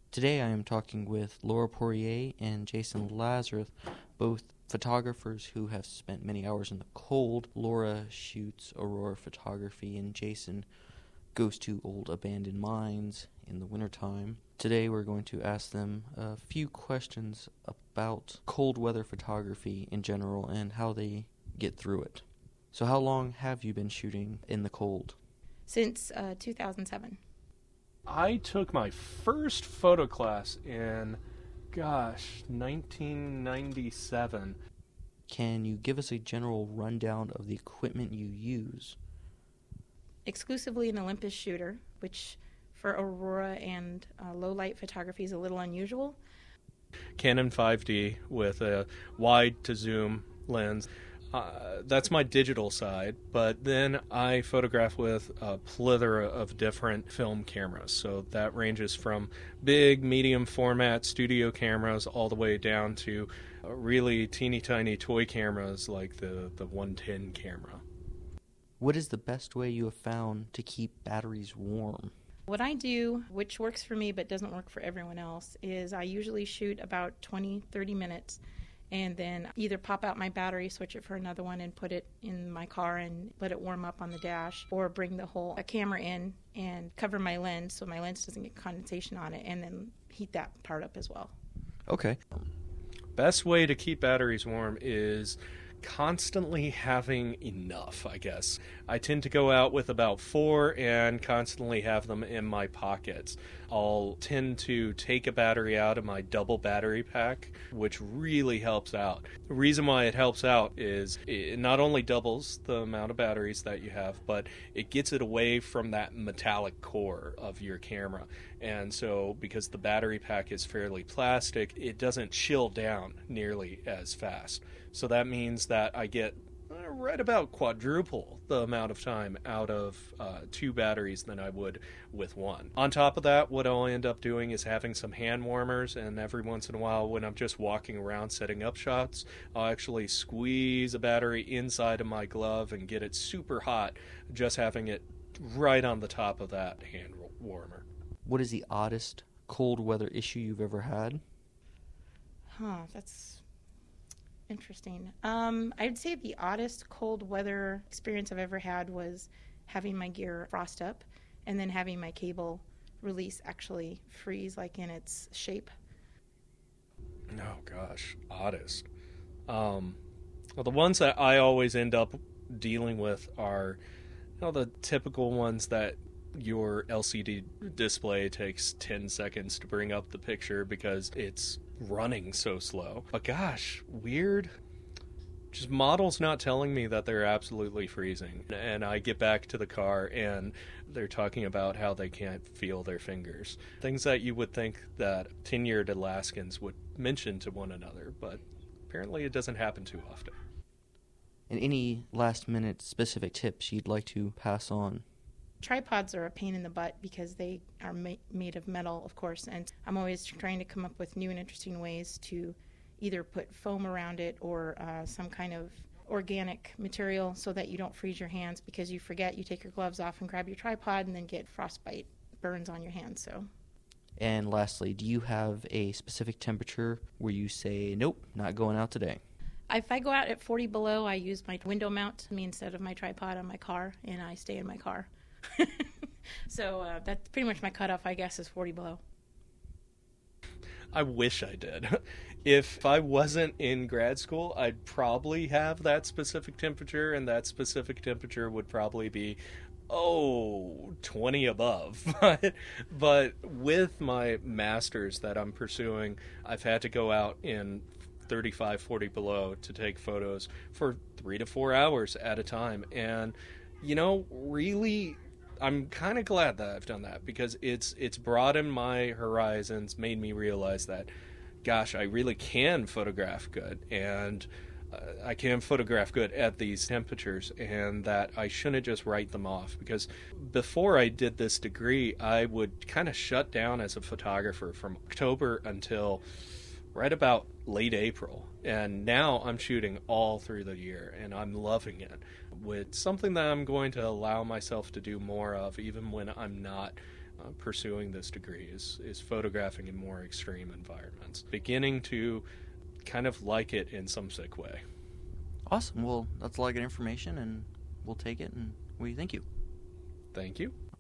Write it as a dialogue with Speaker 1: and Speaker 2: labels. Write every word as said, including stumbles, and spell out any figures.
Speaker 1: Today I am talking with Laura Poirier and Jason Lazarus, both photographers who have spent many hours in the cold. Laura shoots aurora photography and Jason goes to old abandoned mines in the wintertime. Today we're going to ask them a few questions about cold weather photography in general and how they get through it. So how long have you been shooting in the cold?
Speaker 2: Since uh, two thousand seven.
Speaker 3: I took my first photo class in, gosh, nineteen ninety-seven.
Speaker 1: Can you give us a general rundown of the equipment you use?
Speaker 2: Exclusively an Olympus shooter, which for aurora and uh, low light photography is a little unusual.
Speaker 3: Canon five D with a wide to zoom lens. Uh, that's my digital side, but then I photograph with a plethora of different film cameras. So that ranges from big, medium format studio cameras all the way down to uh, really teeny tiny toy cameras like the, the one ten camera.
Speaker 1: What is the best way you have found to keep batteries warm?
Speaker 2: What I do, which works for me but doesn't work for everyone else, is I usually shoot about twenty, thirty minutes and then either pop out my battery, switch it for another one, and put it in my car and let it warm up on the dash, or bring the whole a camera in and cover my lens so my lens doesn't get condensation on it, and then heat that part up as well.
Speaker 1: Okay.
Speaker 3: Best way to keep batteries warm is constantly having enough, I guess. I tend to go out with about four and constantly have them in my pockets. I'll tend to take a battery out of my double battery pack, which really helps out. The reason why it helps out is it not only doubles the amount of batteries that you have, but it gets it away from that metallic core of your camera. And so because the battery pack is fairly plastic, it doesn't chill down nearly as fast. So that means that I get uh, right about quadruple the amount of time out of uh, two batteries than I would with one. On top of that, what I'll end up doing is having some hand warmers, and every once in a while when I'm just walking around setting up shots, I'll actually squeeze a battery inside of my glove and get it super hot, just having it right on the top of that hand warmer.
Speaker 1: What is the oddest cold weather issue you've ever had?
Speaker 2: Huh, that's interesting. Um, I'd say the oddest cold weather experience I've ever had was having my gear frost up and then having my cable release actually freeze like in its shape.
Speaker 3: Oh gosh, oddest. Um, well, the ones that I always end up dealing with are, you know, the typical ones that your L C D display takes ten seconds to bring up the picture because it's running so slow. But gosh, weird. Just models not telling me that they're absolutely freezing. And I get back to the car and they're talking about how they can't feel their fingers. Things that you would think that tenured Alaskans would mention to one another, but apparently it doesn't happen too often.
Speaker 1: And any last-minute specific tips you'd like to pass on?
Speaker 2: Tripods are a pain in the butt because they are ma- made of metal, of course, and I'm always trying to come up with new and interesting ways to either put foam around it or uh, some kind of organic material so that you don't freeze your hands, because you forget, you take your gloves off and grab your tripod and then get frostbite burns on your hands. So.
Speaker 1: And lastly, do you have a specific temperature where you say, nope, not going out today?
Speaker 2: If I go out at forty below, I use my window mount me instead of my tripod on my car, and I stay in my car. So uh, that's pretty much my cutoff, I guess, is forty below.
Speaker 3: I wish I did. If I wasn't in grad school, I'd probably have that specific temperature, and that specific temperature would probably be, oh, twenty above. but, but with my master's that I'm pursuing, I've had to go out in thirty-five, forty below to take photos for three to four hours at a time. And, you know, really, I'm kind of glad that I've done that, because it's it's broadened my horizons, made me realize that, gosh, I really can photograph good, and uh, I can photograph good at these temperatures, and that I shouldn't just write them off. Because before I did this degree, I would kind of shut down as a photographer from October until right about late April, and now I'm shooting all through the year, and I'm loving it. With something that I'm going to allow myself to do more of, even when I'm not uh, pursuing this degree is, is photographing in more extreme environments. Beginning to kind of like it in some sick way.
Speaker 1: Awesome. Well, that's a lot of good information, and we'll take it, and we thank you.
Speaker 3: Thank you.